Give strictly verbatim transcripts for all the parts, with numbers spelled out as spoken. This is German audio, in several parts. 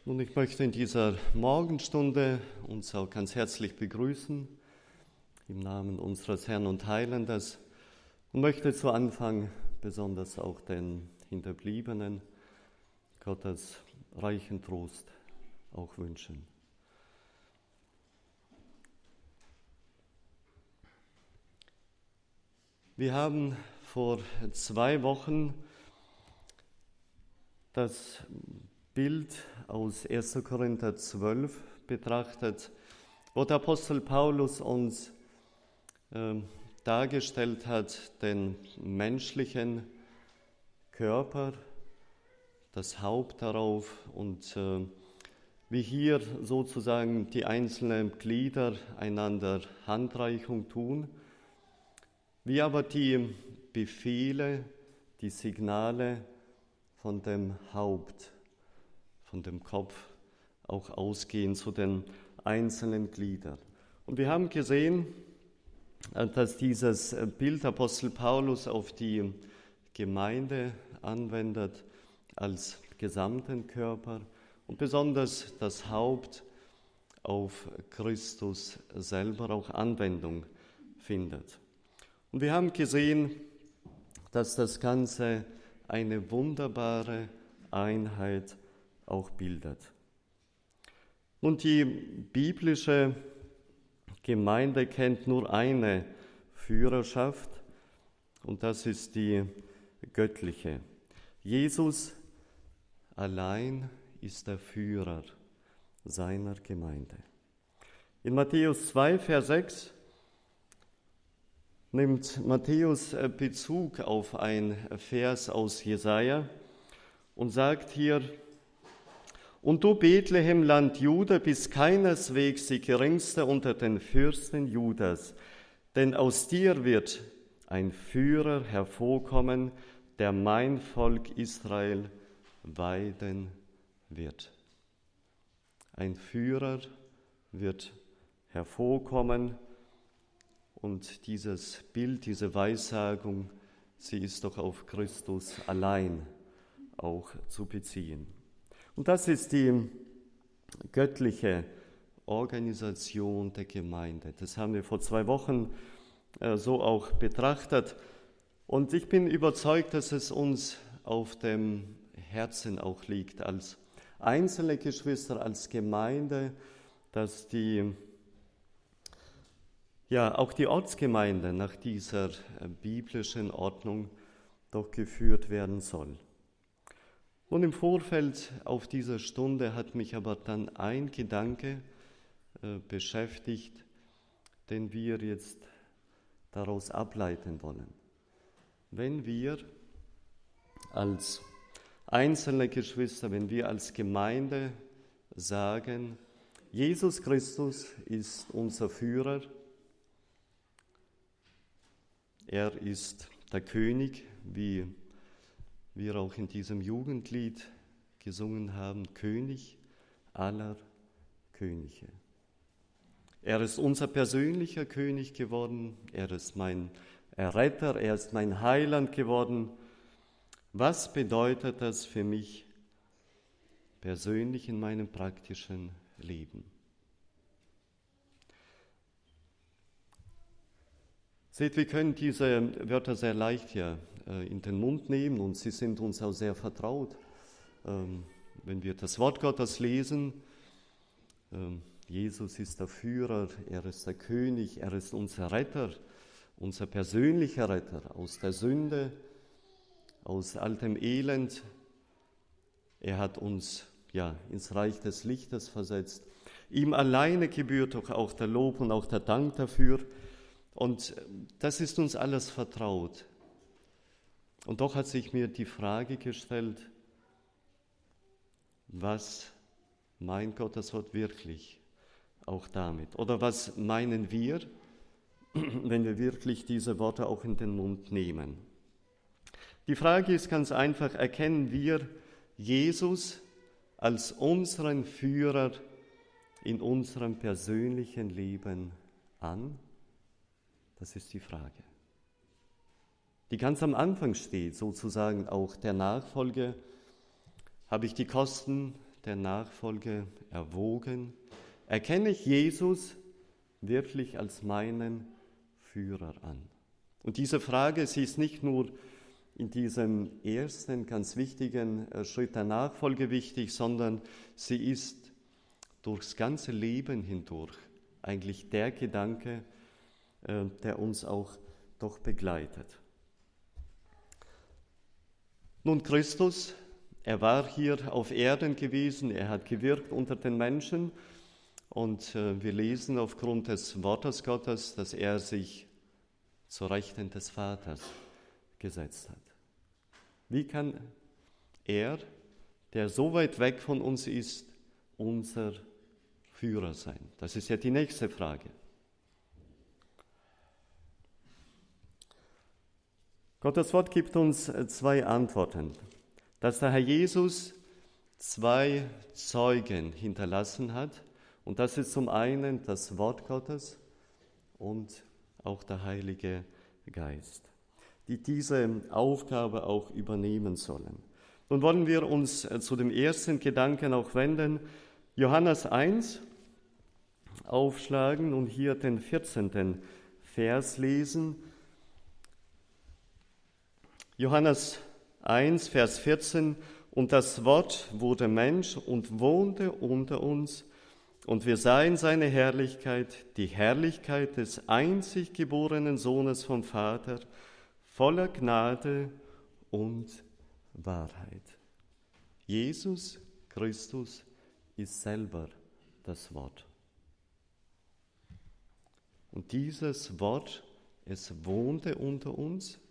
Und ich möchte in dieser Morgenstunde uns auch ganz herzlich begrüßen, im Namen unseres Herrn und Heilandes, und möchte zu Anfang besonders auch den Hinterbliebenen Gottes reichen Trost auch wünschen. Wir haben vor zwei Wochen das Bild aus erster Korinther zwölf betrachtet, wo der Apostel Paulus uns äh, dargestellt hat, den menschlichen Körper, das Haupt darauf und äh, wie hier sozusagen die einzelnen Glieder einander Handreichung tun, wie aber die Befehle, die Signale von dem Haupt, von dem Kopf auch ausgehen zu den einzelnen Gliedern. Und wir haben gesehen, dass dieses Bild Apostel Paulus auf die Gemeinde anwendet als gesamten Körper und besonders das Haupt auf Christus selber auch Anwendung findet. Und wir haben gesehen, dass das Ganze eine wunderbare Einheit auch bildet. Und die biblische Gemeinde kennt nur eine Führerschaft, und das ist die göttliche. Jesus allein ist der Führer seiner Gemeinde. In Matthäus zwei, Vers sechs nimmt Matthäus Bezug auf ein Vers aus Jesaja und sagt hier: Und du, Bethlehem, Land Juda, bist keineswegs die geringste unter den Fürsten Judas, denn aus dir wird ein Führer hervorkommen, der mein Volk Israel weiden wird. Ein Führer wird hervorkommen, und dieses Bild, diese Weissagung, sie ist doch auf Christus allein auch zu beziehen. Und das ist die göttliche Organisation der Gemeinde. Das haben wir vor zwei Wochen äh, so auch betrachtet. Und ich bin überzeugt, dass es uns auf dem Herzen auch liegt, als einzelne Geschwister, als Gemeinde, dass die, ja, auch die Ortsgemeinde nach dieser äh, biblischen Ordnung doch geführt werden soll. Und im Vorfeld auf dieser Stunde hat mich aber dann ein Gedanke äh, beschäftigt, den wir jetzt daraus ableiten wollen. Wenn wir als einzelne Geschwister, wenn wir als Gemeinde sagen, Jesus Christus ist unser Führer, er ist der König, wie wir auch in diesem Jugendlied gesungen haben, König aller Könige. Er ist unser persönlicher König geworden, er ist mein Erretter, er ist mein Heiland geworden. Was bedeutet das für mich persönlich in meinem praktischen Leben? Seht, wir können diese Wörter sehr leicht ja äh, in den Mund nehmen und sie sind uns auch sehr vertraut. Ähm, wenn wir das Wort Gottes lesen, ähm, Jesus ist der Führer, er ist der König, er ist unser Retter, unser persönlicher Retter aus der Sünde, aus all dem Elend. Er hat uns ja ins Reich des Lichtes versetzt. Ihm alleine gebührt doch auch der Lob und auch der Dank dafür. Und das ist uns alles vertraut. Und doch hat sich mir die Frage gestellt, was meint Gottes Wort wirklich auch damit? Oder was meinen wir, wenn wir wirklich diese Worte auch in den Mund nehmen? Die Frage ist ganz einfach, erkennen wir Jesus als unseren Führer in unserem persönlichen Leben an? Das ist die Frage, die ganz am Anfang steht, sozusagen auch der Nachfolge. Habe ich die Kosten der Nachfolge erwogen? Erkenne ich Jesus wirklich als meinen Führer an? Und diese Frage, sie ist nicht nur in diesem ersten, ganz wichtigen Schritt der Nachfolge wichtig, sondern sie ist durchs ganze Leben hindurch eigentlich der Gedanke, der uns auch doch begleitet. Nun, Christus, er war hier auf Erden gewesen, er hat gewirkt unter den Menschen und wir lesen aufgrund des Wortes Gottes, dass er sich zur Rechten des Vaters gesetzt hat. Wie kann er, der so weit weg von uns ist, unser Führer sein? Das ist ja die nächste Frage. Gottes Wort gibt uns zwei Antworten. Dass der Herr Jesus zwei Zeugen hinterlassen hat, und das ist zum einen das Wort Gottes und auch der Heilige Geist, die diese Aufgabe auch übernehmen sollen. Nun wollen wir uns zu dem ersten Gedanken auch wenden. Johannes eins aufschlagen und hier den vierzehnten Vers lesen. Johannes eins, Vers vierzehn: Und das Wort wurde Mensch und wohnte unter uns, und wir sahen seine Herrlichkeit, die Herrlichkeit des einzig geborenen Sohnes vom Vater, voller Gnade und Wahrheit. Jesus Christus ist selber das Wort. Und dieses Wort, es wohnte unter uns.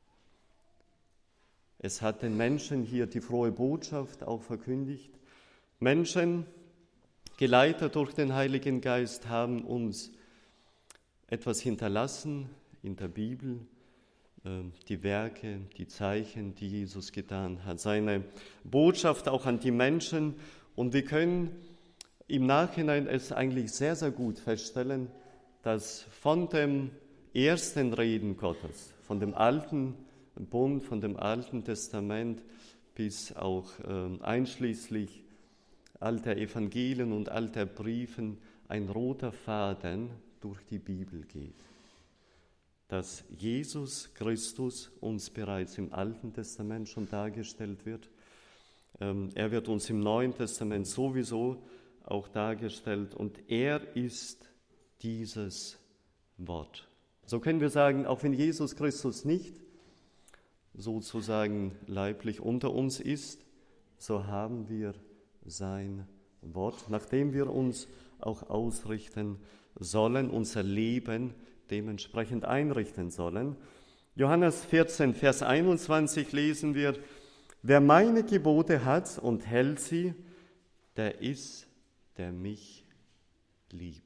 Es hat den Menschen hier die frohe Botschaft auch verkündigt. Menschen, geleitet durch den Heiligen Geist, haben uns etwas hinterlassen in der Bibel, die Werke, die Zeichen, die Jesus getan hat, seine Botschaft auch an die Menschen. Und wir können im Nachhinein es eigentlich sehr, sehr gut feststellen, dass von dem ersten Reden Gottes, von dem alten Bund, von dem Alten Testament bis auch äh, einschließlich all der Evangelien und all der Briefen ein roter Faden durch die Bibel geht. Dass Jesus Christus uns bereits im Alten Testament schon dargestellt wird. Ähm, er wird uns im Neuen Testament sowieso auch dargestellt und er ist dieses Wort. So können wir sagen, auch wenn Jesus Christus nicht sozusagen leiblich unter uns ist, so haben wir sein Wort, nach dem wir uns auch ausrichten sollen, unser Leben dementsprechend einrichten sollen. Johannes vierzehn, Vers einundzwanzig lesen wir: Wer meine Gebote hat und hält sie, der ist, der mich liebt.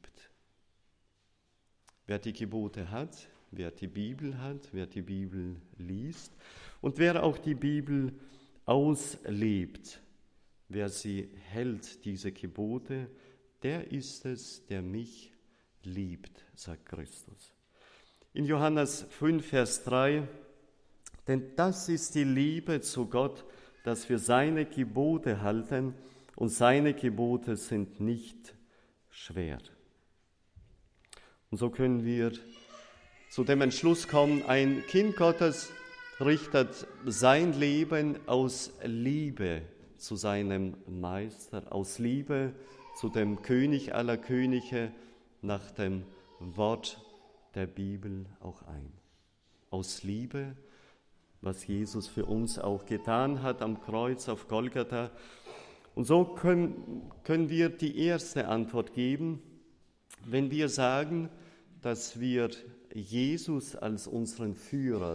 Wer die Gebote hat, wer die Bibel hat, wer die Bibel liest und wer auch die Bibel auslebt, wer sie hält, diese Gebote, der ist es, der mich liebt, sagt Christus. In Johannes fünf, Vers drei: Denn das ist die Liebe zu Gott, dass wir seine Gebote halten, und seine Gebote sind nicht schwer. Und so können wir zu dem Entschluss kommen, ein Kind Gottes richtet sein Leben aus Liebe zu seinem Meister, aus Liebe zu dem König aller Könige, nach dem Wort der Bibel auch ein. Aus Liebe, was Jesus für uns auch getan hat am Kreuz auf Golgatha. Und so können, können wir die erste Antwort geben, wenn wir sagen, dass wir Jesus als unseren Führer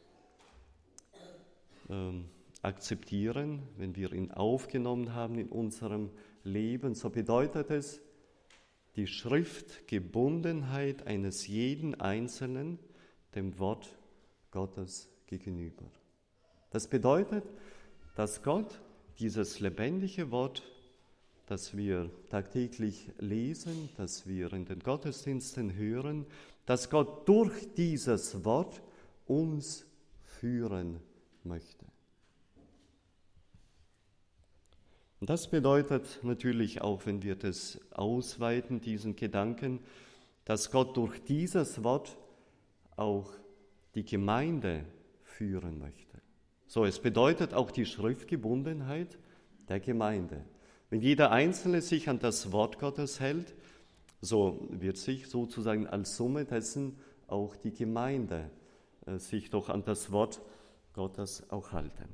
ähm, akzeptieren, wenn wir ihn aufgenommen haben in unserem Leben, so bedeutet es die Schriftgebundenheit eines jeden Einzelnen dem Wort Gottes gegenüber. Das bedeutet, dass Gott dieses lebendige Wort, das wir tagtäglich lesen, das wir in den Gottesdiensten hören, dass Gott durch dieses Wort uns führen möchte. Und das bedeutet natürlich auch, wenn wir das ausweiten, diesen Gedanken, dass Gott durch dieses Wort auch die Gemeinde führen möchte. So, es bedeutet auch die Schriftgebundenheit der Gemeinde. Wenn jeder Einzelne sich an das Wort Gottes hält, so wird sich sozusagen als Summe dessen auch die Gemeinde äh, sich doch an das Wort Gottes auch halten.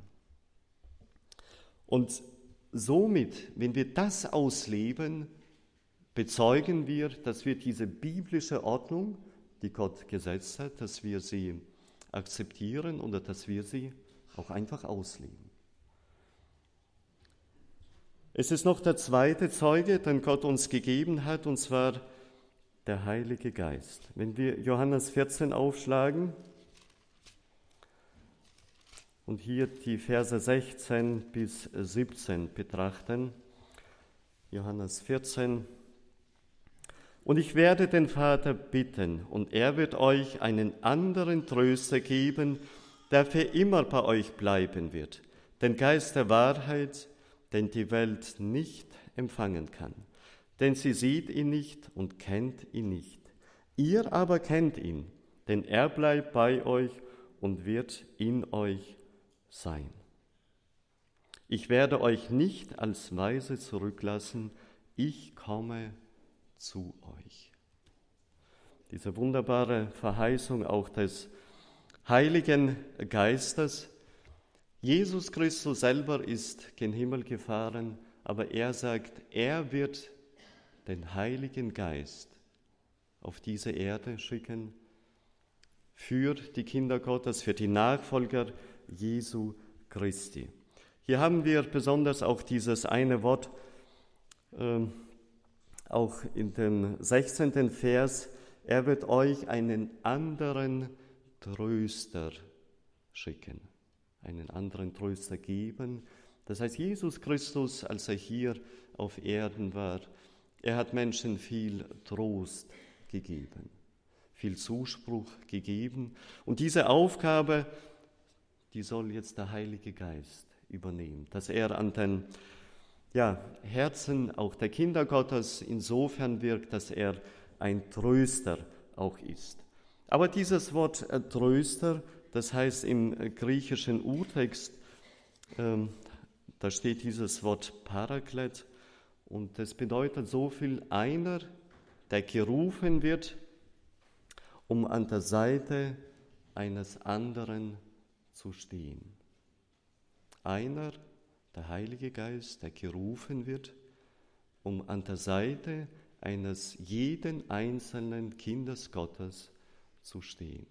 Und somit, wenn wir das ausleben, bezeugen wir, dass wir diese biblische Ordnung, die Gott gesetzt hat, dass wir sie akzeptieren oder dass wir sie auch einfach ausleben. Es ist noch der zweite Zeuge, den Gott uns gegeben hat, und zwar der Heilige Geist. Wenn wir Johannes vierzehn aufschlagen und hier die Verse sechzehn bis siebzehn betrachten, Johannes vierzehn: Und ich werde den Vater bitten, und er wird euch einen anderen Tröster geben, der für immer bei euch bleiben wird, den Geist der Wahrheit, den die Welt nicht empfangen kann. Denn sie sieht ihn nicht und kennt ihn nicht. Ihr aber kennt ihn, denn er bleibt bei euch und wird in euch sein. Ich werde euch nicht als Weise zurücklassen, ich komme zu euch. Diese wunderbare Verheißung auch des Heiligen Geistes. Jesus Christus selber ist gen Himmel gefahren, aber er sagt, er wird den Heiligen Geist auf diese Erde schicken für die Kinder Gottes, für die Nachfolger Jesu Christi. Hier haben wir besonders auch dieses eine Wort, äh, auch in dem sechzehnten Vers, er wird euch einen anderen Tröster schicken, einen anderen Tröster geben. Das heißt, Jesus Christus, als er hier auf Erden war, er hat Menschen viel Trost gegeben, viel Zuspruch gegeben. Und diese Aufgabe, die soll jetzt der Heilige Geist übernehmen, dass er an den ja, Herzen auch der Kinder Gottes insofern wirkt, dass er ein Tröster auch ist. Aber dieses Wort äh, Tröster, das heißt im äh, griechischen Urtext, äh, da steht dieses Wort Paraklet, und das bedeutet so viel: einer, der gerufen wird, um an der Seite eines anderen zu stehen. Einer, der Heilige Geist, der gerufen wird, um an der Seite eines jeden einzelnen Kindes Gottes zu stehen.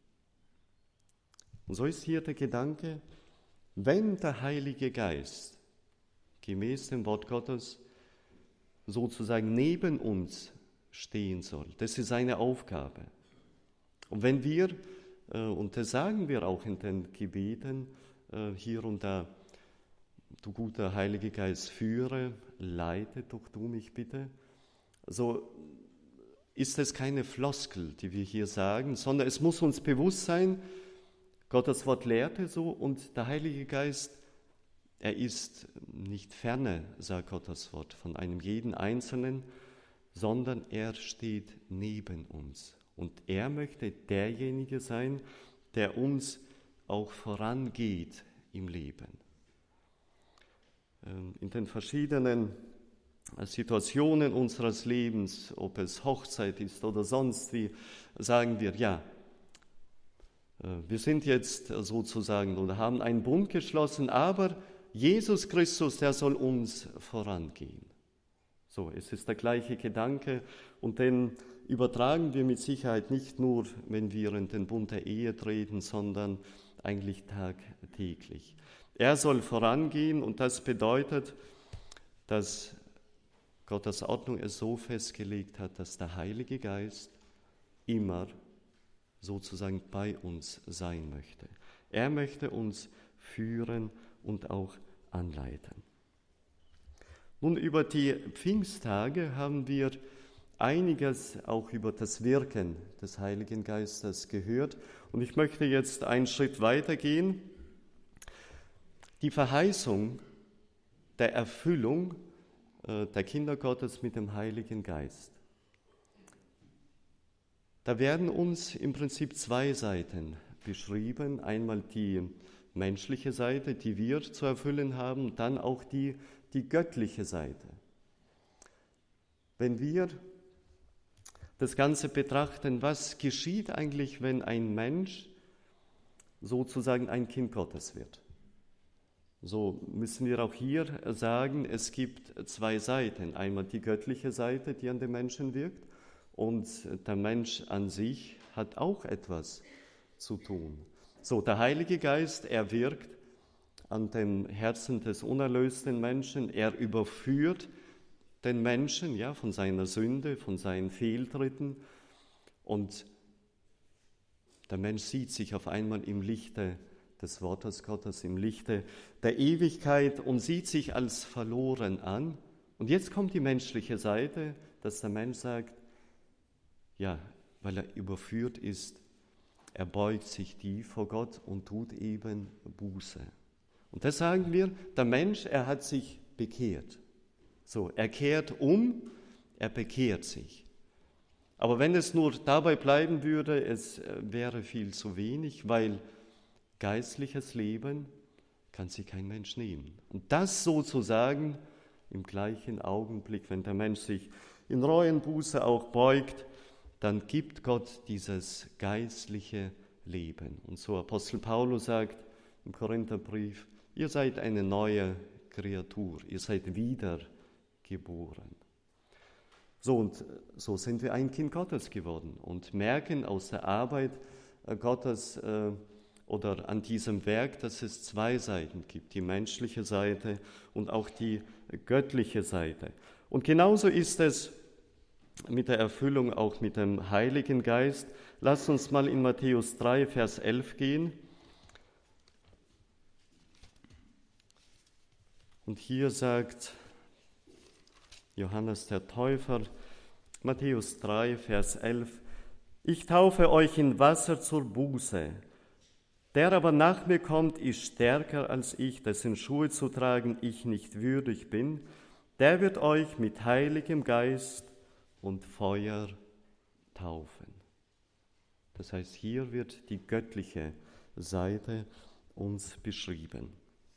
Und so ist hier der Gedanke, wenn der Heilige Geist gemäß dem Wort Gottes sozusagen neben uns stehen soll, das ist seine Aufgabe. Und wenn wir, und das sagen wir auch in den Gebeten hier und da, du guter Heiliger Geist, führe, leite doch du mich bitte, so ist es keine Floskel, die wir hier sagen, sondern es muss uns bewusst sein, Gottes Wort lehrte so, und der Heilige Geist, er ist nicht ferne, sagt Gottes Wort, von einem jeden Einzelnen, sondern er steht neben uns. Und er möchte derjenige sein, der uns auch vorangeht im Leben. In den verschiedenen Situationen unseres Lebens, ob es Hochzeit ist oder sonst wie, sagen wir, ja, wir sind jetzt sozusagen oder haben einen Bund geschlossen, aber Jesus Christus, der soll uns vorangehen. So, es ist der gleiche Gedanke, und den übertragen wir mit Sicherheit nicht nur, wenn wir in den Bund der Ehe treten, sondern eigentlich tagtäglich. Er soll vorangehen, und das bedeutet, dass Gottes Ordnung es so festgelegt hat, dass der Heilige Geist immer sozusagen bei uns sein möchte. Er möchte uns führen und auch anleiten. Nun, über die Pfingsttage haben wir einiges auch über das Wirken des Heiligen Geistes gehört, und ich möchte jetzt einen Schritt weitergehen. Die Verheißung der Erfüllung äh, der Kinder Gottes mit dem Heiligen Geist. Da werden uns im Prinzip zwei Seiten beschrieben. Einmal die menschliche Seite, die wir zu erfüllen haben, dann auch die, die göttliche Seite. Wenn wir das Ganze betrachten, was geschieht eigentlich, wenn ein Mensch sozusagen ein Kind Gottes wird? So müssen wir auch hier sagen, es gibt zwei Seiten. Einmal die göttliche Seite, die an dem Menschen wirkt, und der Mensch an sich hat auch etwas zu tun. So, der Heilige Geist, er wirkt an dem Herzen des unerlösten Menschen, er überführt den Menschen, ja, von seiner Sünde, von seinen Fehltritten, und der Mensch sieht sich auf einmal im Lichte des Wortes Gottes, im Lichte der Ewigkeit und sieht sich als verloren an. Und jetzt kommt die menschliche Seite, dass der Mensch sagt, ja, weil er überführt ist, er beugt sich tief vor Gott und tut eben Buße. Und das sagen wir, der Mensch, er hat sich bekehrt. So, er kehrt um, er bekehrt sich. Aber wenn es nur dabei bleiben würde, es wäre viel zu wenig, weil geistliches Leben kann sich kein Mensch nehmen. Und das sozusagen im gleichen Augenblick, wenn der Mensch sich in Reue und Buße auch beugt, dann gibt Gott dieses geistliche Leben. Und so Apostel Paulus sagt im Korintherbrief, ihr seid eine neue Kreatur, ihr seid wiedergeboren. So, und so sind wir ein Kind Gottes geworden und merken aus der Arbeit Gottes äh, oder an diesem Werk, dass es zwei Seiten gibt, die menschliche Seite und auch die göttliche Seite. Und genauso ist es mit der Erfüllung auch mit dem Heiligen Geist. Lasst uns mal in Matthäus drei, Vers elf gehen. Und hier sagt Johannes der Täufer, Matthäus drei, Vers elf, ich taufe euch in Wasser zur Buße. Der aber nach mir kommt, ist stärker als ich, dessen Schuhe zu tragen ich nicht würdig bin. Der wird euch mit Heiligem Geist und Feuer taufen. Das heißt, hier wird die göttliche Seite uns beschrieben.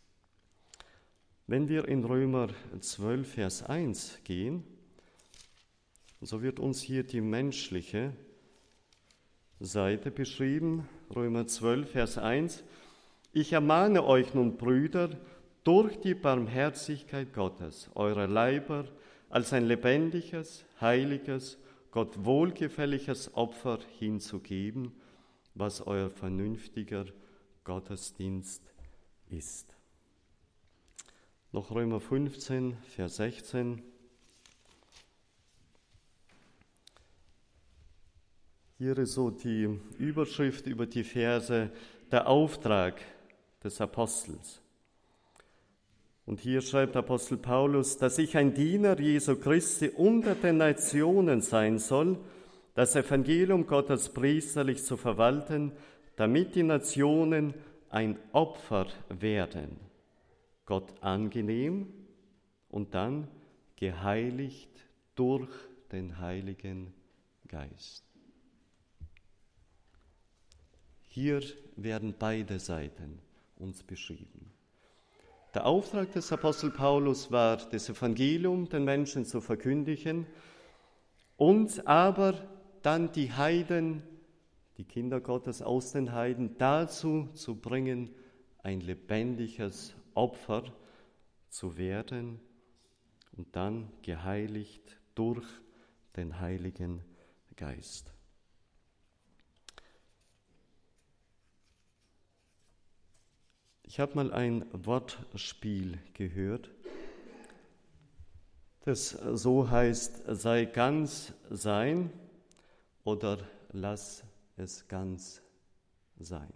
Wenn wir in Römer zwölf, Vers eins gehen, so wird uns hier die menschliche Seite beschrieben. Römer zwölf, Vers eins. Ich ermahne euch nun, Brüder, durch die Barmherzigkeit Gottes, eure Leiber als ein lebendiges, heiliges, Gott wohlgefälliges Opfer hinzugeben, was euer vernünftiger Gottesdienst ist. Noch Römer fünfzehn, Vers sechzehn. Hier ist so die Überschrift über die Verse, der Auftrag des Apostels. Und hier schreibt Apostel Paulus, dass ich ein Diener Jesu Christi unter den Nationen sein soll, das Evangelium Gottes priesterlich zu verwalten, damit die Nationen ein Opfer werden, Gott angenehm und dann geheiligt durch den Heiligen Geist. Hier werden beide Seiten uns beschrieben. Der Auftrag des Apostel Paulus war, das Evangelium den Menschen zu verkündigen und aber dann die Heiden, die Kinder Gottes aus den Heiden, dazu zu bringen, ein lebendiges Opfer zu werden und dann geheiligt durch den Heiligen Geist. Ich habe mal ein Wortspiel gehört, das so heißt, sei ganz sein oder lass es ganz sein.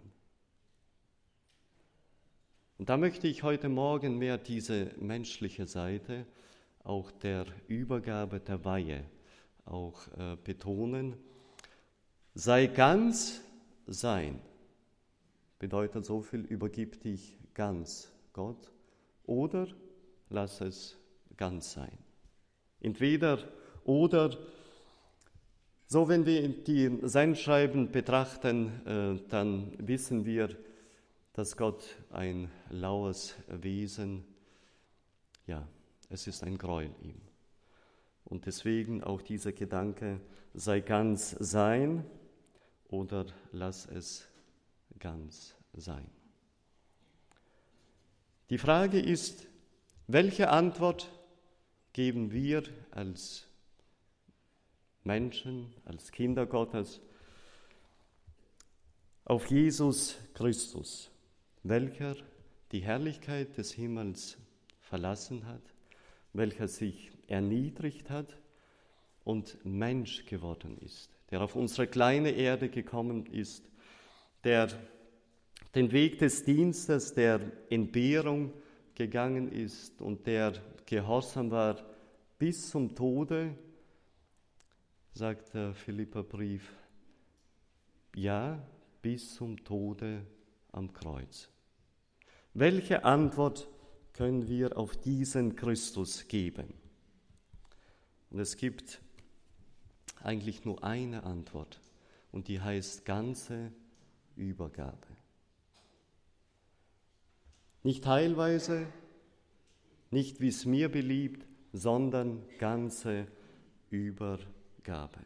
Und da möchte ich heute Morgen mehr diese menschliche Seite, auch der Übergabe der Weihe, auch äh, betonen. Sei ganz sein. Bedeutet so viel, übergib dich ganz Gott oder lass es ganz sein. Entweder oder, so wenn wir die Sendschreiben betrachten, äh, dann wissen wir, dass Gott ein laues Wesen, ja, es ist ein Gräuel ihm. Und deswegen auch dieser Gedanke, sei ganz sein oder lass es ganz sein. Die Frage ist, welche Antwort geben wir als Menschen, als Kinder Gottes auf Jesus Christus, welcher die Herrlichkeit des Himmels verlassen hat, welcher sich erniedrigt hat und Mensch geworden ist, der auf unsere kleine Erde gekommen ist, der den Weg des Dienstes, der Entbehrung gegangen ist und der gehorsam war bis zum Tode, sagt der Philipperbrief, ja, bis zum Tode am Kreuz. Welche Antwort können wir auf diesen Christus geben? Und es gibt eigentlich nur eine Antwort und die heißt ganze Übergabe. Nicht teilweise, nicht wie es mir beliebt, sondern ganze Übergabe.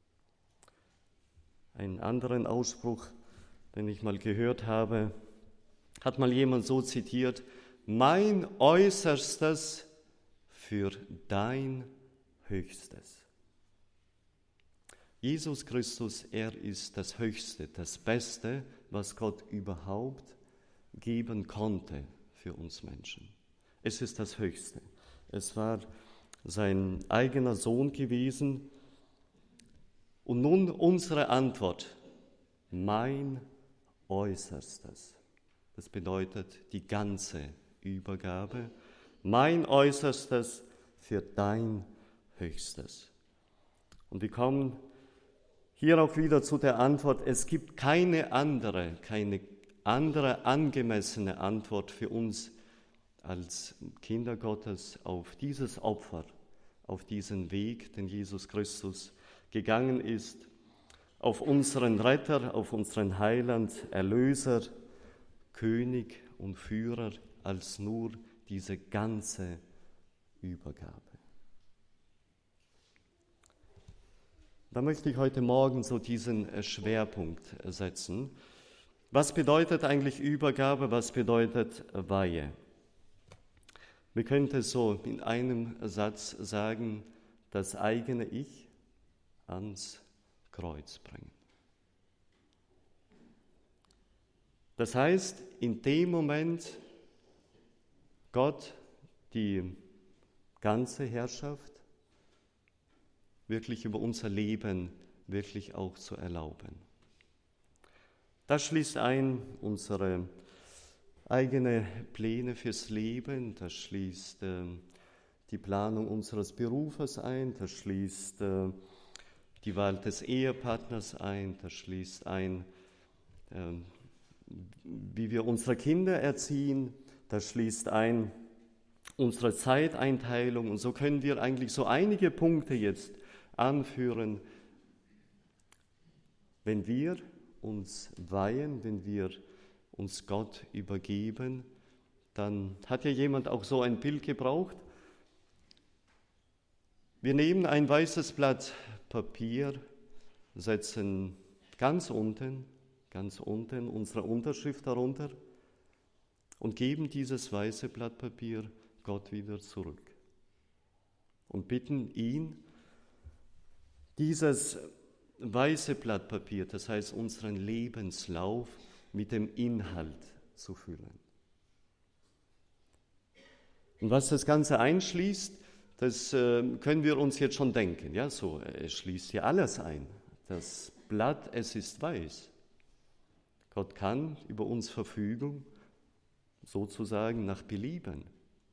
Einen anderen Ausspruch, den ich mal gehört habe, hat mal jemand so zitiert: Mein Äußerstes für dein Höchstes. Jesus Christus, er ist das Höchste, das Beste, was Gott überhaupt geben konnte für uns Menschen. Es ist das Höchste. Es war sein eigener Sohn gewesen. Und nun unsere Antwort: Mein Äußerstes. Das bedeutet die ganze Übergabe. Mein Äußerstes für dein Höchstes. Und wir kommen hier auch wieder zu der Antwort: Es gibt keine andere, keine andere angemessene Antwort für uns als Kinder Gottes auf dieses Opfer, auf diesen Weg, den Jesus Christus gegangen ist, auf unseren Retter, auf unseren Heiland, Erlöser, König und Führer, als nur diese ganze Übergabe. Da möchte ich heute Morgen so diesen Schwerpunkt setzen. Was bedeutet eigentlich Übergabe? Was bedeutet Weihe? Wir könnten so in einem Satz sagen, das eigene Ich ans Kreuz bringen. Das heißt, in dem Moment Gott die ganze Herrschaft wirklich über unser Leben wirklich auch zu erlauben. Das schließt ein unsere eigene Pläne fürs Leben, das schließt äh, die Planung unseres Berufes ein, das schließt äh, die Wahl des Ehepartners ein, das schließt ein, äh, wie wir unsere Kinder erziehen, das schließt ein unsere Zeiteinteilung. Und so können wir eigentlich so einige Punkte jetzt anführen, wenn wir uns weihen, wenn wir uns Gott übergeben, dann hat ja jemand auch so ein Bild gebraucht. Wir nehmen ein weißes Blatt Papier, setzen ganz unten, ganz unten unsere Unterschrift darunter und geben dieses weiße Blatt Papier Gott wieder zurück und bitten ihn, dieses weiße Blatt Papier, das heißt unseren Lebenslauf, mit dem Inhalt zu füllen. Und was das Ganze einschließt, das äh, können wir uns jetzt schon denken. Ja, so, es schließt hier alles ein. Das Blatt, es ist weiß. Gott kann über uns verfügen, sozusagen nach Belieben.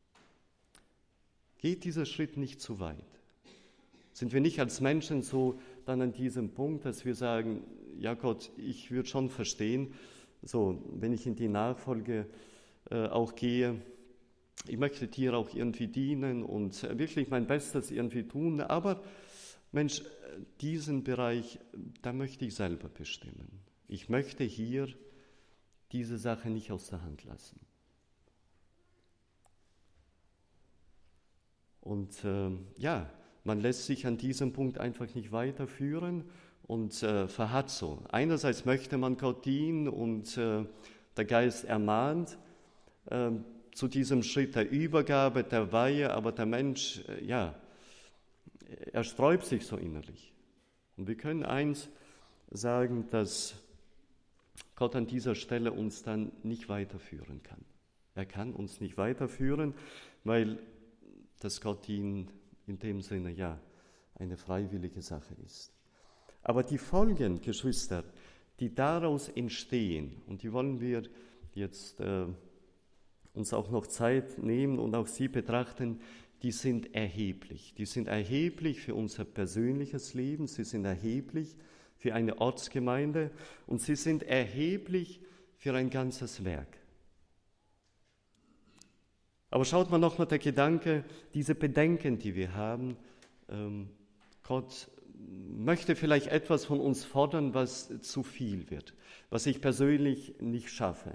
Geht dieser Schritt nicht zu weit? Sind wir nicht als Menschen so dann an diesem Punkt, dass wir sagen, ja Gott, ich würde schon verstehen, so wenn ich in die Nachfolge äh, auch gehe, ich möchte dir auch irgendwie dienen und wirklich mein Bestes irgendwie tun, aber Mensch, diesen Bereich, da möchte ich selber bestimmen. Ich möchte hier diese Sache nicht aus der Hand lassen. Und äh, ja, man lässt sich an diesem Punkt einfach nicht weiterführen und äh, verharrt so. Einerseits möchte man Gott dienen und äh, der Geist ermahnt äh, zu diesem Schritt der Übergabe, der Weihe, aber der Mensch, äh, ja, er sträubt sich so innerlich. Und wir können eins sagen, dass Gott an dieser Stelle uns dann nicht weiterführen kann. Er kann uns nicht weiterführen, weil das Gott ihn in dem Sinne ja eine freiwillige Sache ist. Aber die Folgen, Geschwister, die daraus entstehen, und die wollen wir jetzt äh, uns auch noch Zeit nehmen und auch sie betrachten, die sind erheblich. Die sind erheblich für unser persönliches Leben, sie sind erheblich für eine Ortsgemeinde und sie sind erheblich für ein ganzes Werk. Aber schaut mal nochmal der Gedanke, diese Bedenken, die wir haben, ähm, Gott möchte vielleicht etwas von uns fordern, was zu viel wird, was ich persönlich nicht schaffe.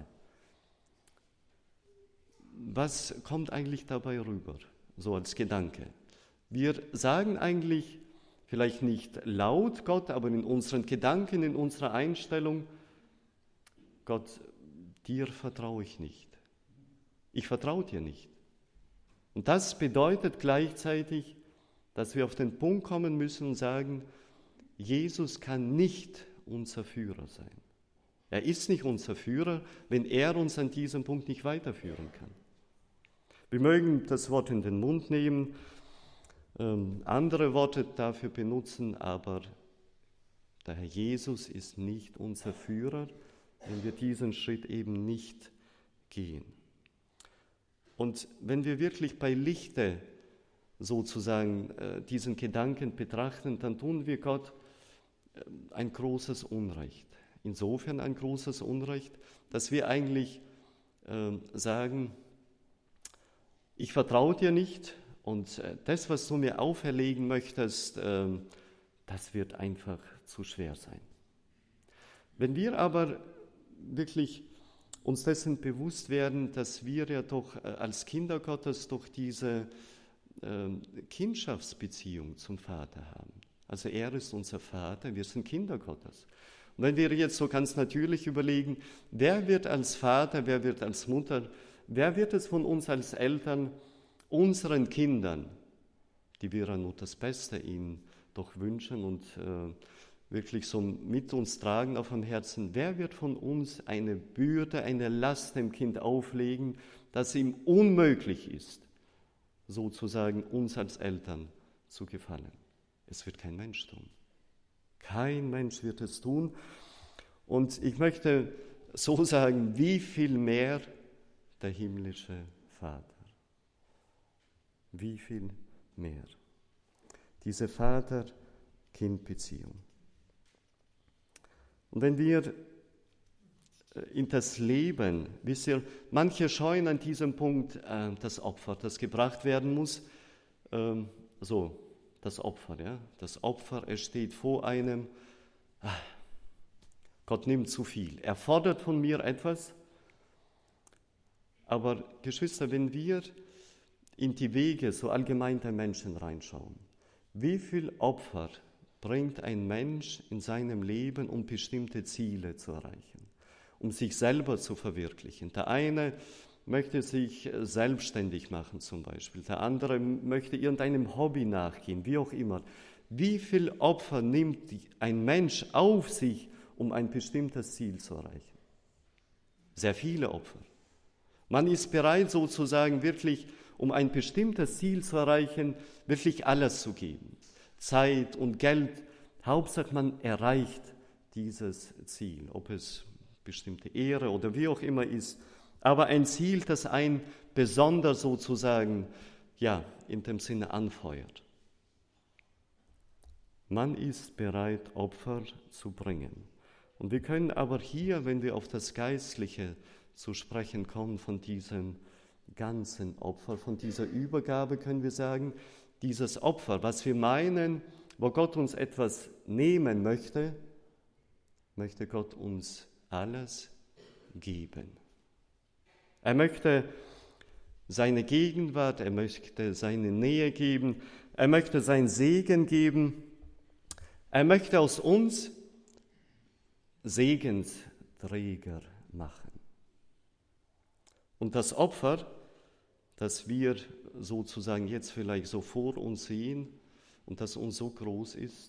Was kommt eigentlich dabei rüber, so als Gedanke? Wir sagen eigentlich, vielleicht nicht laut Gott, aber in unseren Gedanken, in unserer Einstellung, Gott, dir vertraue ich nicht. Ich vertraue dir nicht. Und das bedeutet gleichzeitig, dass wir auf den Punkt kommen müssen und sagen, Jesus kann nicht unser Führer sein. Er ist nicht unser Führer, wenn er uns an diesem Punkt nicht weiterführen kann. Wir mögen das Wort in den Mund nehmen, ähm, andere Worte dafür benutzen, aber der Herr Jesus ist nicht unser Führer, wenn wir diesen Schritt eben nicht gehen. Und wenn wir wirklich bei Lichte sozusagen äh, diesen Gedanken betrachten, dann tun wir Gott äh, ein großes Unrecht. Insofern ein großes Unrecht, dass wir eigentlich äh, sagen, ich vertraue dir nicht und äh, das, was du mir auferlegen möchtest, äh, das wird einfach zu schwer sein. Wenn wir aber wirklich uns dessen bewusst werden, dass wir ja doch als Kinder Gottes doch diese äh, Kindschaftsbeziehung zum Vater haben. Also er ist unser Vater, wir sind Kinder Gottes. Und wenn wir jetzt so ganz natürlich überlegen, wer wird als Vater, wer wird als Mutter, wer wird es von uns als Eltern, unseren Kindern, die wir ja nur das Beste ihnen doch wünschen und äh, wirklich so mit uns tragen auf dem Herzen, wer wird von uns eine Bürde, eine Last dem Kind auflegen, dass ihm unmöglich ist, sozusagen uns als Eltern zu gefallen? Es wird kein Mensch tun. Kein Mensch wird es tun. Und ich möchte so sagen, wie viel mehr der himmlische Vater. Wie viel mehr. Diese Vater-Kind-Beziehung. Und wenn wir in das Leben, wisst ihr, manche scheuen an diesem Punkt äh, das Opfer, das gebracht werden muss. Ähm, so, das Opfer, ja. Das Opfer, es steht vor einem, ach, Gott nimmt zu viel. Er fordert von mir etwas. Aber Geschwister, wenn wir in die Wege so allgemein der Menschen reinschauen, wie viel Opfer bringt ein Mensch in seinem Leben, um bestimmte Ziele zu erreichen, um sich selber zu verwirklichen. Der eine möchte sich selbstständig machen zum Beispiel, der andere möchte irgendeinem Hobby nachgehen, wie auch immer. Wie viel Opfer nimmt ein Mensch auf sich, um ein bestimmtes Ziel zu erreichen? Sehr viele Opfer. Man ist bereit sozusagen wirklich, um ein bestimmtes Ziel zu erreichen, wirklich alles zu geben. Zeit und Geld, Hauptsache man erreicht dieses Ziel, ob es bestimmte Ehre oder wie auch immer ist, aber ein Ziel, das einen besonders sozusagen, ja, in dem Sinne anfeuert. Man ist bereit, Opfer zu bringen. Und wir können aber hier, wenn wir auf das Geistliche zu sprechen kommen, von diesem ganzen Opfer, von dieser Übergabe können wir sagen, dieses Opfer, was wir meinen, wo Gott uns etwas nehmen möchte, möchte Gott uns alles geben. Er möchte seine Gegenwart, er möchte seine Nähe geben, er möchte seinen Segen geben, er möchte aus uns Segensträger machen. Und das Opfer, das wir sozusagen jetzt vielleicht so vor uns sehen und das uns so groß ist,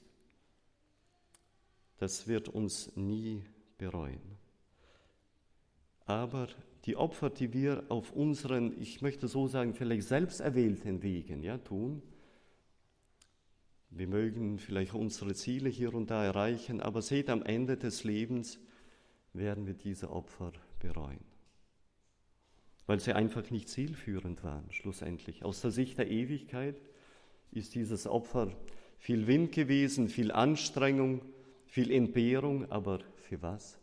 das wird uns nie bereuen. Aber die Opfer, die wir auf unseren, ich möchte so sagen, vielleicht selbst erwählten Wegen ja, tun, wir mögen vielleicht unsere Ziele hier und da erreichen, aber seht, am Ende des Lebens werden wir diese Opfer bereuen, weil sie einfach nicht zielführend waren, schlussendlich. Aus der Sicht der Ewigkeit ist dieses Opfer viel Wind gewesen, viel Anstrengung, viel Entbehrung, aber für was?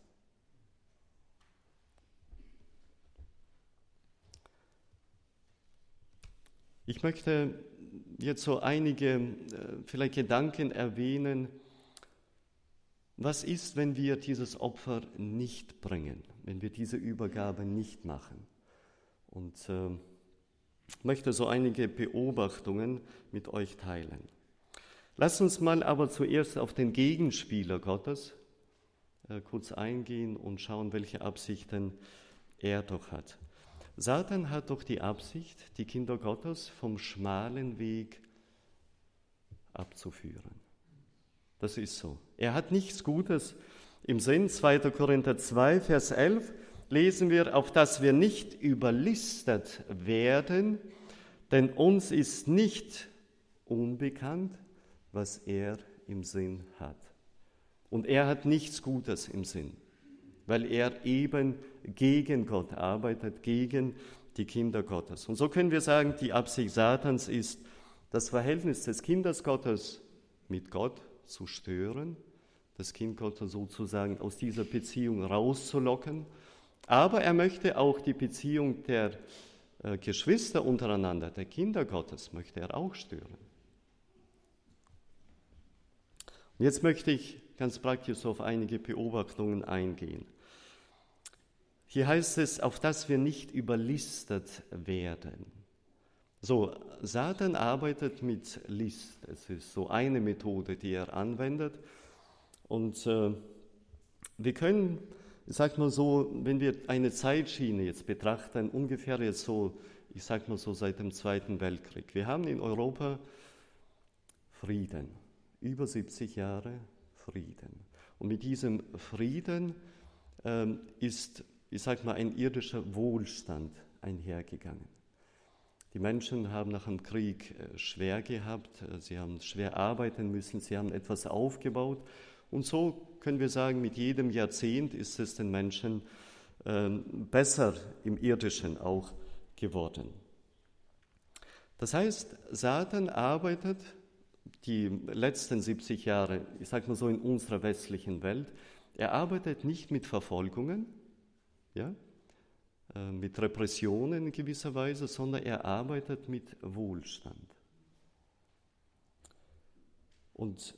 Ich möchte jetzt so einige vielleicht Gedanken erwähnen. Was ist, wenn wir dieses Opfer nicht bringen, wenn wir diese Übergabe nicht machen? Und äh, möchte so einige Beobachtungen mit euch teilen. Lasst uns mal aber zuerst auf den Gegenspieler Gottes äh, kurz eingehen und schauen, welche Absichten er doch hat. Satan hat doch die Absicht, die Kinder Gottes vom schmalen Weg abzuführen. Das ist so. Er hat nichts Gutes im Sinn. zweiter Korinther zwei, Vers elf lesen wir, auf dass wir nicht überlistet werden, denn uns ist nicht unbekannt, was er im Sinn hat. Und er hat nichts Gutes im Sinn, weil er eben gegen Gott arbeitet, gegen die Kinder Gottes. Und so können wir sagen, die Absicht Satans ist, das Verhältnis des Kindes Gottes mit Gott zu stören, das Kind Gottes sozusagen aus dieser Beziehung rauszulocken, aber er möchte auch die Beziehung der äh, Geschwister untereinander, der Kinder Gottes, möchte er auch stören. Und jetzt möchte ich ganz praktisch auf einige Beobachtungen eingehen. Hier heißt es, auf dass wir nicht überlistet werden. So, Satan arbeitet mit List. Es ist so eine Methode, die er anwendet. Und äh, wir können, ich sag mal so, wenn wir eine Zeitschiene jetzt betrachten, ungefähr jetzt so, ich sag mal so seit dem Zweiten Weltkrieg. Wir haben in Europa Frieden, über siebzig Jahre Frieden. Und mit diesem Frieden ähm, ist, ich sag mal, ein irdischer Wohlstand einhergegangen. Die Menschen haben nach dem Krieg schwer gehabt, sie haben schwer arbeiten müssen, sie haben etwas aufgebaut. Und so können wir sagen, mit jedem Jahrzehnt ist es den Menschen äh, besser im Irdischen auch geworden. Das heißt, Satan arbeitet die letzten siebzig Jahre, ich sage mal so in unserer westlichen Welt, er arbeitet nicht mit Verfolgungen, ja, äh, mit Repressionen in gewisser Weise, sondern er arbeitet mit Wohlstand. Und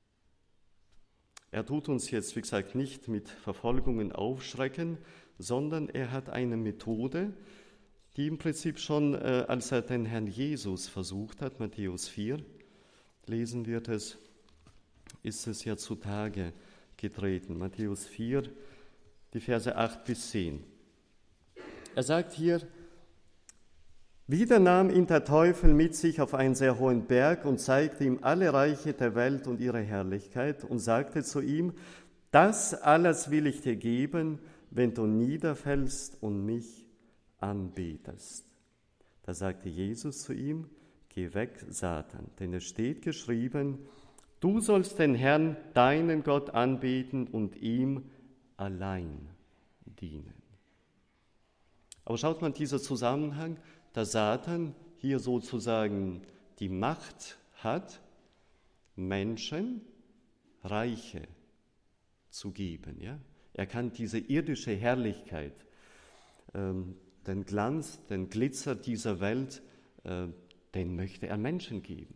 er tut uns jetzt, wie gesagt, nicht mit Verfolgungen aufschrecken, sondern er hat eine Methode, die im Prinzip schon, äh, als er den Herrn Jesus versucht hat, Matthäus vier, lesen wir das, ist es ja zutage getreten. Matthäus vier, die Verse acht bis zehn. Er sagt hier, wieder nahm ihn der Teufel mit sich auf einen sehr hohen Berg und zeigte ihm alle Reiche der Welt und ihre Herrlichkeit und sagte zu ihm, das alles will ich dir geben, wenn du niederfällst und mich anbetest. Da sagte Jesus zu ihm, geh weg, Satan, denn es steht geschrieben, du sollst den Herrn, deinen Gott, anbeten und ihm allein dienen. Aber schaut mal, dieser Zusammenhang, da Satan hier sozusagen die Macht hat, Menschen Reiche zu geben. Ja? Er kann diese irdische Herrlichkeit ähm, den Glanz, den Glitzer dieser Welt, äh, den möchte er Menschen geben.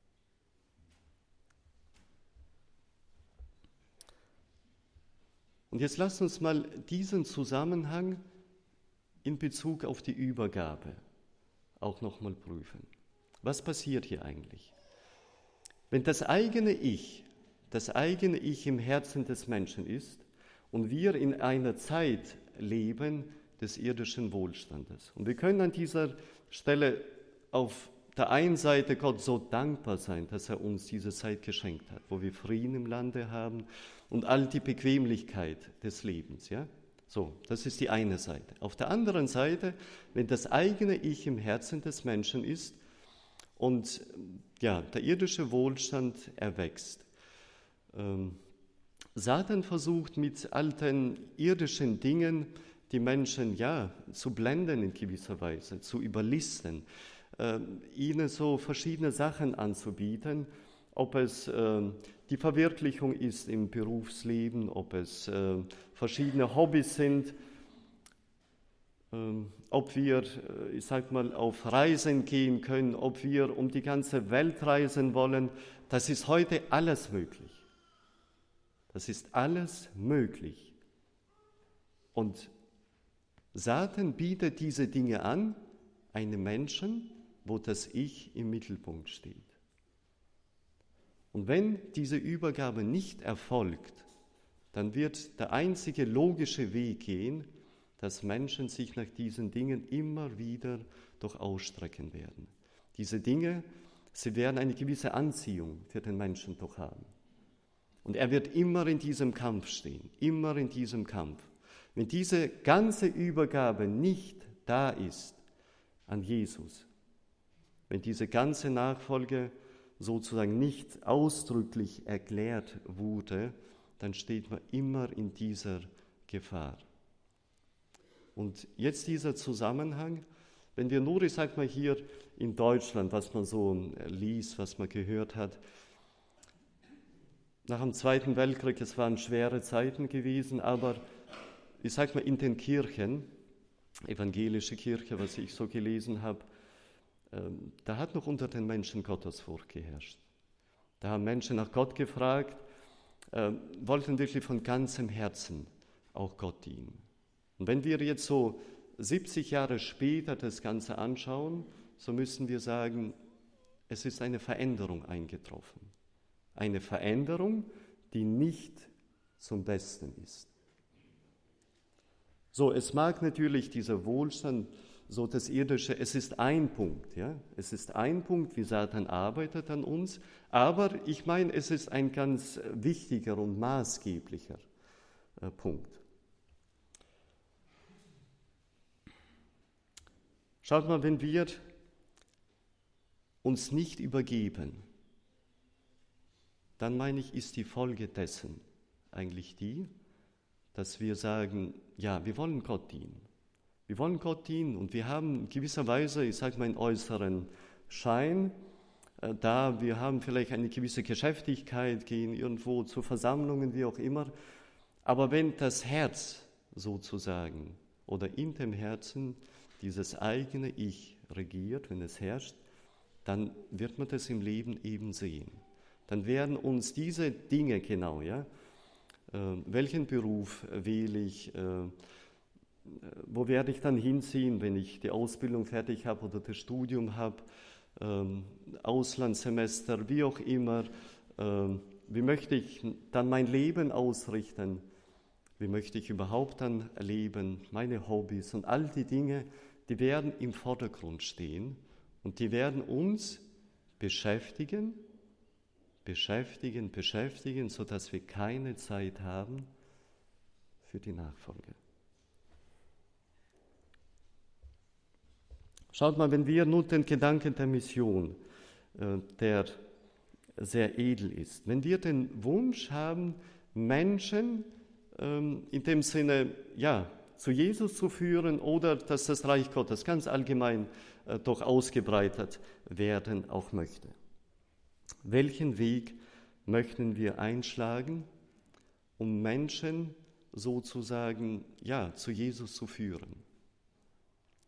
Und jetzt lasst uns mal diesen Zusammenhang in Bezug auf die Übergabe auch nochmal prüfen. Was passiert hier eigentlich? Wenn das eigene Ich, das eigene Ich im Herzen des Menschen ist und wir in einer Zeit leben des irdischen Wohlstandes. Und wir können an dieser Stelle auf der einen Seite Gott so dankbar sein, dass er uns diese Zeit geschenkt hat, wo wir Frieden im Lande haben und all die Bequemlichkeit des Lebens. Ja? So, das ist die eine Seite. Auf der anderen Seite, wenn das eigene Ich im Herzen des Menschen ist und ja, der irdische Wohlstand erwächst. Ähm, Satan versucht mit all den irdischen Dingen die Menschen ja zu blenden in gewisser Weise, zu überlisten, äh, ihnen so verschiedene Sachen anzubieten, ob es äh, die Verwirklichung ist im Berufsleben, ob es äh, verschiedene Hobbys sind, äh, ob wir, äh, ich sag mal, auf Reisen gehen können, ob wir um die ganze Welt reisen wollen. Das ist heute alles möglich. Das ist alles möglich. Und Satan bietet diese Dinge an, einem Menschen, wo das Ich im Mittelpunkt steht. Und wenn diese Übergabe nicht erfolgt, dann wird der einzige logische Weg gehen, dass Menschen sich nach diesen Dingen immer wieder doch ausstrecken werden. Diese Dinge, sie werden eine gewisse Anziehung für den Menschen doch haben. Und er wird immer in diesem Kampf stehen, immer in diesem Kampf. Wenn diese ganze Übergabe nicht da ist an Jesus, wenn diese ganze Nachfolge sozusagen nicht ausdrücklich erklärt wurde, dann steht man immer in dieser Gefahr. Und jetzt dieser Zusammenhang, wenn wir nur, ich sag mal hier in Deutschland, was man so liest, was man gehört hat, nach dem Zweiten Weltkrieg, es waren schwere Zeiten gewesen, aber ich sag mal in den Kirchen, evangelische Kirche, was ich so gelesen habe, ähm, da hat noch unter den Menschen Gottesfurcht geherrscht. Da haben Menschen nach Gott gefragt, äh, wollten wirklich von ganzem Herzen auch Gott dienen. Und wenn wir jetzt so siebzig Jahre später das Ganze anschauen, so müssen wir sagen, es ist eine Veränderung eingetroffen. Eine Veränderung, die nicht zum Besten ist. So, es mag natürlich dieser Wohlstand, so das Irdische, es ist ein Punkt, ja, es ist ein Punkt, wie Satan arbeitet an uns, aber ich meine, es ist ein ganz wichtiger und maßgeblicher äh, Punkt. Schaut mal, wenn wir uns nicht übergeben, dann meine ich, ist die Folge dessen eigentlich die, dass wir sagen, ja, wir wollen Gott dienen. Wir wollen Gott dienen und wir haben in gewisser Weise, ich sage mal, einen äußeren Schein, äh, da wir haben vielleicht eine gewisse Geschäftigkeit, gehen irgendwo zu Versammlungen, wie auch immer. Aber wenn das Herz sozusagen oder in dem Herzen dieses eigene Ich regiert, wenn es herrscht, dann wird man das im Leben eben sehen. Dann werden uns diese Dinge genau, ja, äh, welchen Beruf wähle ich, äh, wo werde ich dann hinziehen, wenn ich die Ausbildung fertig habe oder das Studium habe, äh, Auslandssemester, wie auch immer, äh, wie möchte ich dann mein Leben ausrichten, wie möchte ich überhaupt dann leben, meine Hobbys und all die Dinge, die werden im Vordergrund stehen und die werden uns beschäftigen, beschäftigen, beschäftigen, sodass wir keine Zeit haben für die Nachfolge. Schaut mal, wenn wir nun den Gedanken der Mission, äh, der sehr edel ist, wenn wir den Wunsch haben, Menschen ähm, in dem Sinne, ja, zu Jesus zu führen oder dass das Reich Gottes ganz allgemein äh, doch ausgebreitet werden auch möchte. Welchen Weg möchten wir einschlagen, um Menschen sozusagen ja, zu Jesus zu führen?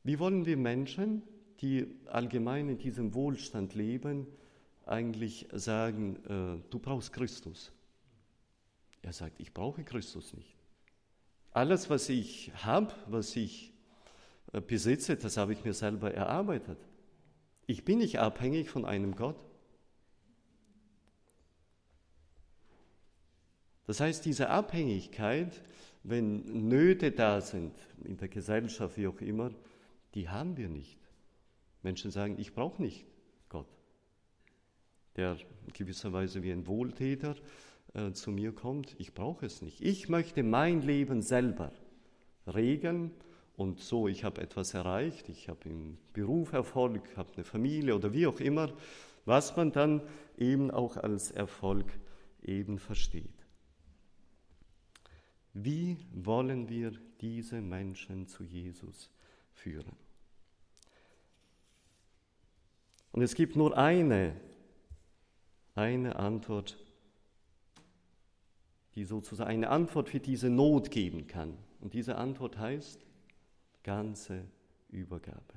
Wie wollen wir Menschen, die allgemein in diesem Wohlstand leben, eigentlich sagen, äh, du brauchst Christus? Er sagt, ich brauche Christus nicht. Alles, was ich habe, was ich äh, besitze, das habe ich mir selber erarbeitet. Ich bin nicht abhängig von einem Gott. Das heißt, diese Abhängigkeit, wenn Nöte da sind, in der Gesellschaft, wie auch immer, die haben wir nicht. Menschen sagen, ich brauche nicht Gott, der in gewisser Weise wie ein Wohltäter äh, zu mir kommt. Ich brauche es nicht. Ich möchte mein Leben selber regeln und so, ich habe etwas erreicht, ich habe im Beruf Erfolg, habe eine Familie oder wie auch immer, was man dann eben auch als Erfolg eben versteht. Wie wollen wir diese Menschen zu Jesus führen? Und es gibt nur eine, eine Antwort, die sozusagen eine Antwort für diese Not geben kann. Und diese Antwort heißt ganze Übergabe.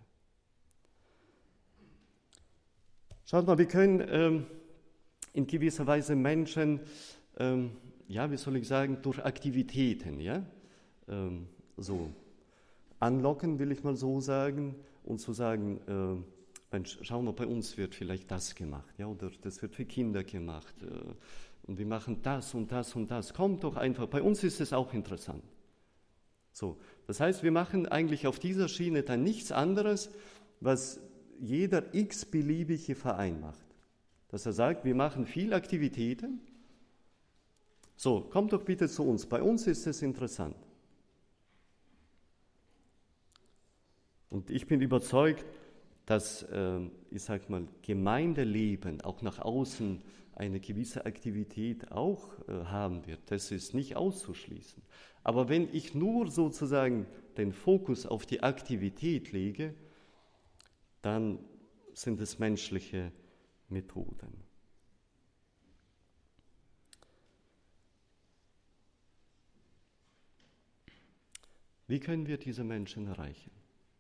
Schaut mal, wir können ähm, in gewisser Weise Menschen, ähm, ja, wie soll ich sagen, durch Aktivitäten, ja, ähm, so anlocken, will ich mal so sagen, und zu sagen, äh, Mensch, schau mal, bei uns wird vielleicht das gemacht, ja, oder das wird für Kinder gemacht, äh, und wir machen das und das und das. Kommt doch einfach, bei uns ist es auch interessant. So, das heißt, wir machen eigentlich auf dieser Schiene dann nichts anderes, was jeder x-beliebige Verein macht. Dass er sagt, wir machen viel Aktivitäten. So, kommt doch bitte zu uns, bei uns ist es interessant. Und ich bin überzeugt, dass, äh, ich sag mal, Gemeindeleben auch nach außen eine gewisse Aktivität auch äh, haben wird. Das ist nicht auszuschließen. Aber wenn ich nur sozusagen den Fokus auf die Aktivität lege, dann sind es menschliche Methoden. Wie können wir diese Menschen erreichen?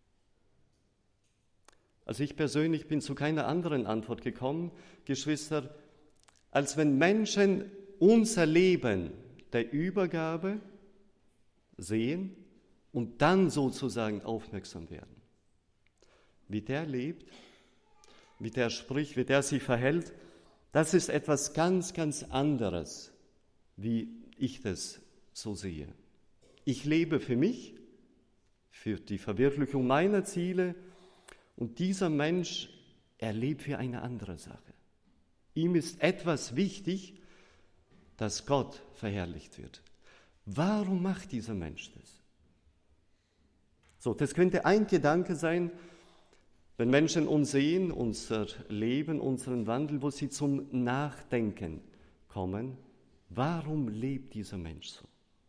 Also ich persönlich bin zu keiner anderen Antwort gekommen, Geschwister, als wenn Menschen unser Leben der Übergabe sehen und dann sozusagen aufmerksam werden. Wie der lebt, wie der spricht, wie der sich verhält, das ist etwas ganz, ganz anderes, wie ich das so sehe. Ich lebe für mich, für die Verwirklichung meiner Ziele, und dieser Mensch, er lebt für eine andere Sache. Ihm ist etwas wichtig, dass Gott verherrlicht wird. Warum macht dieser Mensch das? So, das könnte ein Gedanke sein, wenn Menschen uns sehen, unser Leben, unseren Wandel, wo sie zum Nachdenken kommen. Warum lebt dieser Mensch so?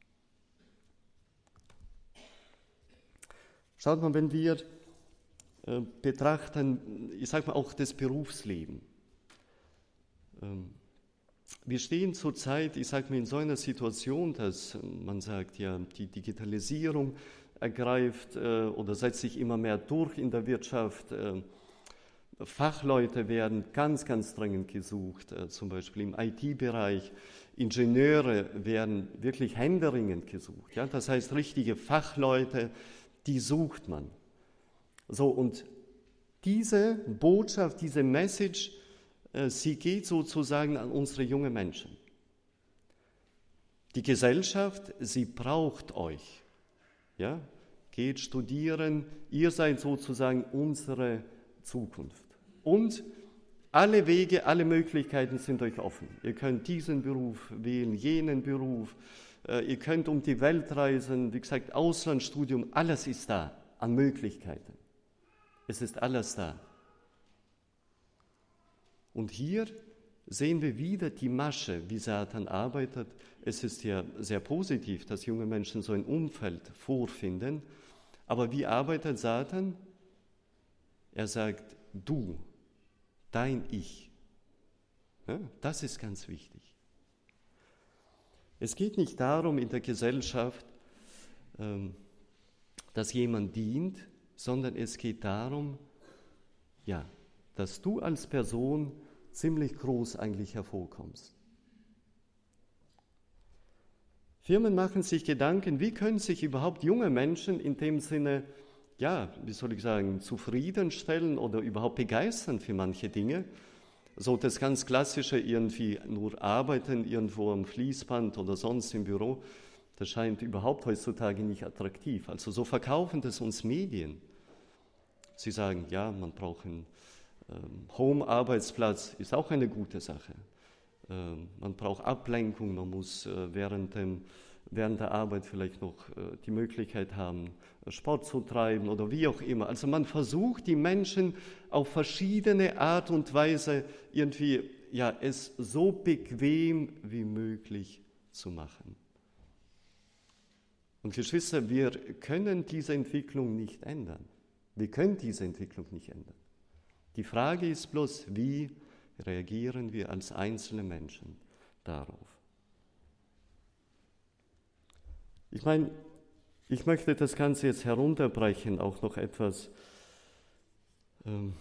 Schaut mal, wenn wir äh, betrachten, ich sage mal auch das Berufsleben. Ähm, wir stehen zurzeit, ich sage mal, in so einer Situation, dass man sagt, ja, die Digitalisierung ergreift äh, oder setzt sich immer mehr durch in der Wirtschaft. Äh, Fachleute werden ganz, ganz dringend gesucht, äh, zum Beispiel im I T-Bereich. Ingenieure werden wirklich händeringend gesucht. Ja? Das heißt, richtige Fachleute, die sucht man. So, und diese Botschaft, diese Message, äh, sie geht sozusagen an unsere jungen Menschen. Die Gesellschaft, sie braucht euch. Ja? Geht studieren, ihr seid sozusagen unsere Zukunft. Und alle Wege, alle Möglichkeiten sind euch offen. Ihr könnt diesen Beruf wählen, jenen Beruf, äh, ihr könnt um die Welt reisen, wie gesagt, Auslandsstudium, alles ist da an Möglichkeiten. Es ist alles da. Und hier sehen wir wieder die Masche, wie Satan arbeitet. Es ist ja sehr positiv, dass junge Menschen so ein Umfeld vorfinden. Aber wie arbeitet Satan? Er sagt, du, dein Ich. Ja, das ist ganz wichtig. Es geht nicht darum in der Gesellschaft, dass jemand dient, sondern es geht darum, ja, dass du als Person ziemlich groß eigentlich hervorkommst. Firmen machen sich Gedanken, wie können sich überhaupt junge Menschen in dem Sinne, ja, wie soll ich sagen, zufriedenstellen oder überhaupt begeistern für manche Dinge. So das ganz Klassische, irgendwie nur arbeiten irgendwo am Fließband oder sonst im Büro, das scheint überhaupt heutzutage nicht attraktiv. Also so verkaufen das uns Medien. Sie sagen, ja, man braucht einen ähm, Home-Arbeitsplatz, ist auch eine gute Sache. Ähm, man braucht Ablenkung, man muss äh, während, dem, während der Arbeit vielleicht noch äh, die Möglichkeit haben, Sport zu treiben oder wie auch immer. Also man versucht, die Menschen auf verschiedene Art und Weise irgendwie, ja, es so bequem wie möglich zu machen. Und Geschwister, wir können diese Entwicklung nicht ändern. Wir können diese Entwicklung nicht ändern. Die Frage ist bloß, wie reagieren wir als einzelne Menschen darauf? Ich meine, ich möchte das Ganze jetzt herunterbrechen, auch noch etwas, ähm,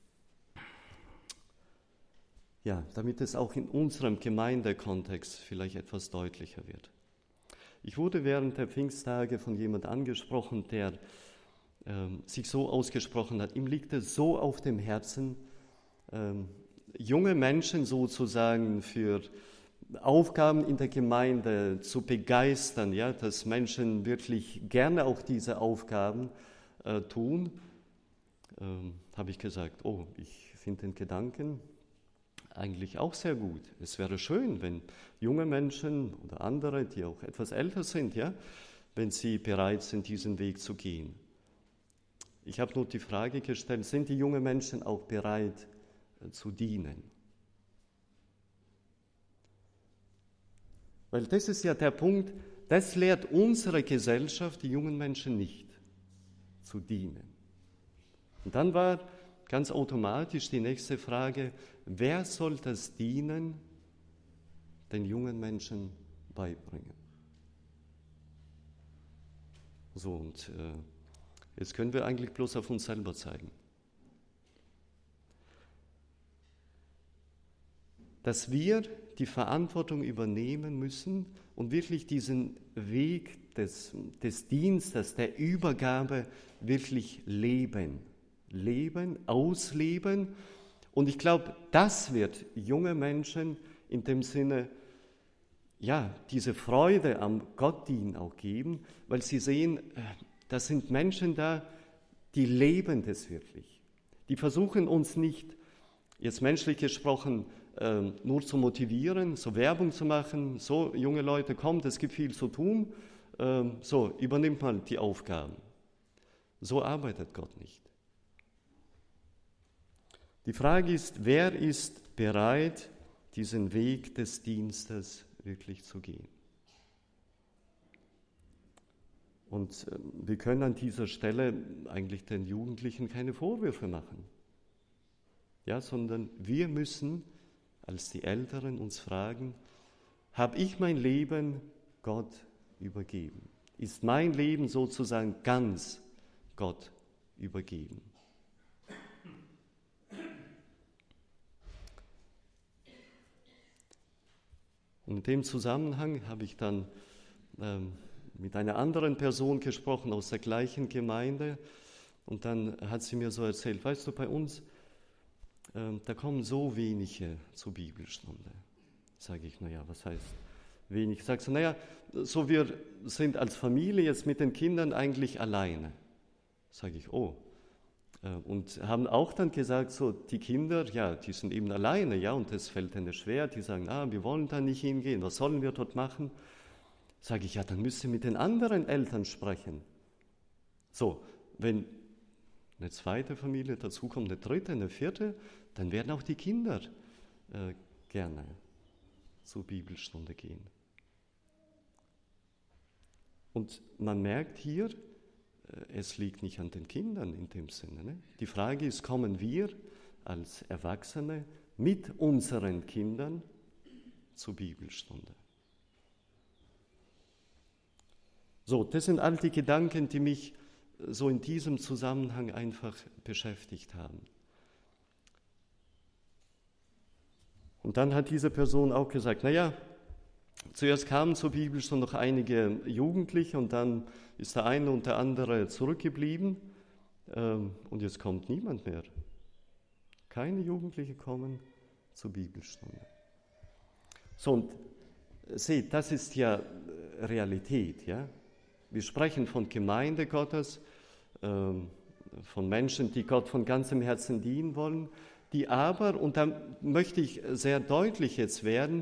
ja, damit es auch in unserem Gemeindekontext vielleicht etwas deutlicher wird. Ich wurde während der Pfingsttage von jemand angesprochen, der ähm, sich so ausgesprochen hat, ihm liegt es so auf dem Herzen, ähm, junge Menschen sozusagen für Aufgaben in der Gemeinde zu begeistern, ja, dass Menschen wirklich gerne auch diese Aufgaben äh, tun, ähm, habe ich gesagt, oh, ich finde den Gedanken eigentlich auch sehr gut. Es wäre schön, wenn junge Menschen oder andere, die auch etwas älter sind, ja, wenn sie bereit sind, diesen Weg zu gehen. Ich habe nur die Frage gestellt, sind die jungen Menschen auch bereit äh, zu dienen? Weil das ist ja der Punkt, das lehrt unsere Gesellschaft, die jungen Menschen nicht, zu dienen. Und dann war ganz automatisch die nächste Frage, wer soll das Dienen den jungen Menschen beibringen? So, und äh, jetzt können wir eigentlich bloß auf uns selber zeigen. Dass wir die Verantwortung übernehmen müssen und wirklich diesen Weg des, des Dienstes, der Übergabe wirklich leben. Leben, ausleben. Und ich glaube, das wird junge Menschen in dem Sinne, ja, diese Freude am Gottdienen auch geben, weil sie sehen, da sind Menschen da, die leben das wirklich. Die versuchen uns nicht, jetzt menschlich gesprochen, äh, nur zu motivieren, so Werbung zu machen, so junge Leute, kommt, es gibt viel zu tun, äh, so übernimmt mal die Aufgaben. So arbeitet Gott nicht. Die Frage ist, wer ist bereit, diesen Weg des Dienstes wirklich zu gehen? Und äh, wir können an dieser Stelle eigentlich den Jugendlichen keine Vorwürfe machen, ja, sondern wir müssen als die Älteren uns fragen, habe ich mein Leben Gott übergeben? Ist mein Leben sozusagen ganz Gott übergeben? Und in dem Zusammenhang habe ich dann ähm, mit einer anderen Person gesprochen aus der gleichen Gemeinde und dann hat sie mir so erzählt, weißt du, bei uns, ähm, da kommen so wenige zur Bibelstunde. Sage ich, naja, was heißt wenig? Sagst du, naja, so wir sind als Familie jetzt mit den Kindern eigentlich alleine. Sage ich, oh. Und haben auch dann gesagt, so die Kinder, ja, die sind eben alleine, ja, und das fällt ihnen schwer, die sagen, ah, wir wollen da nicht hingehen, was sollen wir dort machen? Sage ich, ja, dann müsst ihr mit den anderen Eltern sprechen. So, wenn eine zweite Familie dazukommt, eine dritte, eine vierte, dann werden auch die Kinder äh, gerne zur Bibelstunde gehen. Und man merkt hier, es liegt nicht an den Kindern in dem Sinne. Ne? Die Frage ist, kommen wir als Erwachsene mit unseren Kindern zur Bibelstunde? So, das sind all die Gedanken, die mich so in diesem Zusammenhang einfach beschäftigt haben. Und dann hat diese Person auch gesagt, naja, zuerst kamen zur Bibelstunde noch einige Jugendliche und dann ist der eine und der andere zurückgeblieben ähm, und jetzt kommt niemand mehr. Keine Jugendliche kommen zur Bibelstunde. So, und seht, das ist ja Realität, ja. Wir sprechen von Gemeinde Gottes, ähm, von Menschen, die Gott von ganzem Herzen dienen wollen, die aber, und da möchte ich sehr deutlich jetzt werden,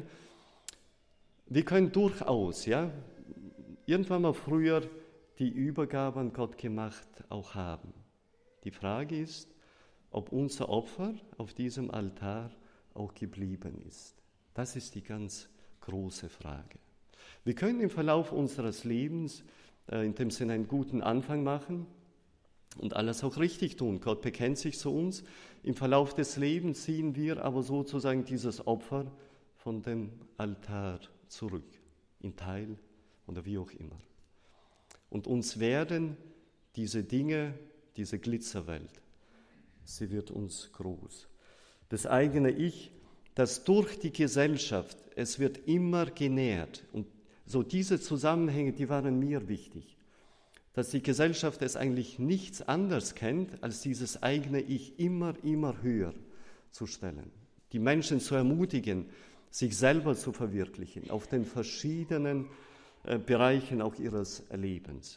wir können durchaus, ja, irgendwann mal früher die Übergabe an Gott gemacht auch haben. Die Frage ist, ob unser Opfer auf diesem Altar auch geblieben ist. Das ist die ganz große Frage. Wir können im Verlauf unseres Lebens äh, in dem Sinne einen guten Anfang machen und alles auch richtig tun. Gott bekennt sich zu uns. Im Verlauf des Lebens ziehen wir aber sozusagen dieses Opfer von dem Altar zurück, in Teil oder wie auch immer. Und uns werden diese Dinge, diese Glitzerwelt, sie wird uns groß. Das eigene Ich, das durch die Gesellschaft, es wird immer genährt. Und so diese Zusammenhänge, die waren mir wichtig. Dass die Gesellschaft es eigentlich nichts anderes kennt, als dieses eigene Ich immer, immer höher zu stellen. Die Menschen zu ermutigen, sich selber zu verwirklichen, auf den verschiedenen äh, Bereichen auch ihres Lebens.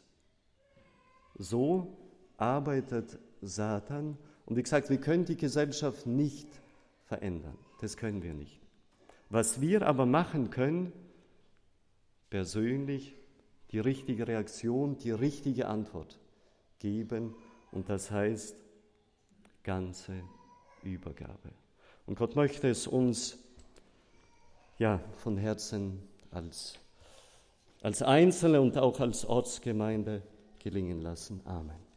So arbeitet Satan. Und wie gesagt, wir können die Gesellschaft nicht verändern. Das können wir nicht. Was wir aber machen können, persönlich die richtige Reaktion, die richtige Antwort geben. Und das heißt ganze Übergabe. Und Gott möchte es uns ja, von Herzen als, als Einzelne und auch als Ortsgemeinde gelingen lassen. Amen.